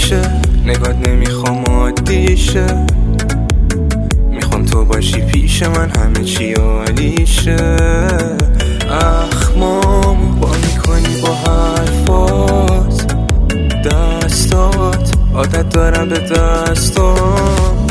میشه، نگات نمیخوام عادیشه، میخوام تو باشی پیش من، همه چی عالیشه. اخمامو با میکنی با حرفات، دستات عادت دارم به دستام،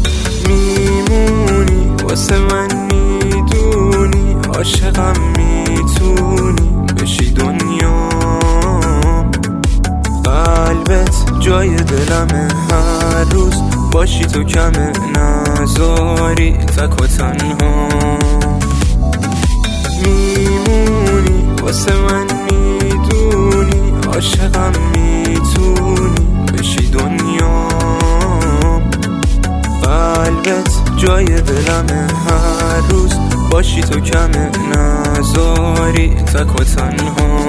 میمونی واسه من، میدونی عاشقم، میتونی بشی دنیام. قلبت جای دلمه، هر روز باشی تو کمه، نذاری تک و تنها. میمونی واسه من، میدونی عاشقم، میتونی بشی دنیام. قلبت جای دلمه، هر روز باشی تو کمه، نذاری تک و تنها.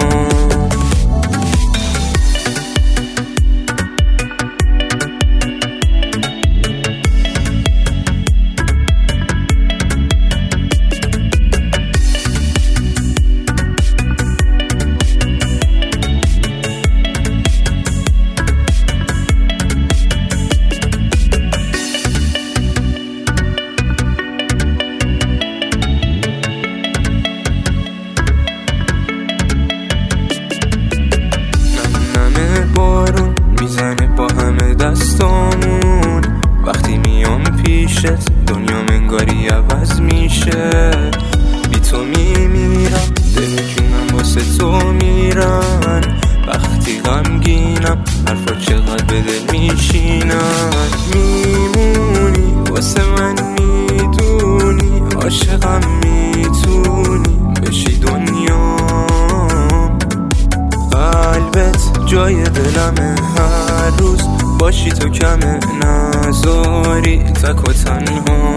بارون میزنه با همه دستامون، وقتی میام پیشت دنیا انگاری عوض میشه. بی تو میمیرم، دل جونم واسه تو میرن، وقتی غمگینم حرفا چقدر به دل میشینن. میمونی واسه من، میدونی عاشقم، میتونی بشی دنیام. قلبت جای دلمه، هر روز باشی تو کمه، نذاری تک و تنها.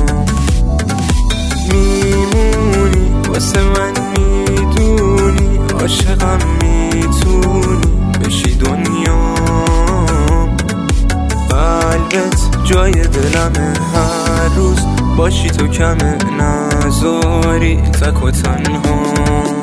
میمونی واسه من، میدونی عاشقم، میتونی بشی دنیام. قلبت جای دلمه، هر روز باشی تو کمه، نذاری تک و تنها.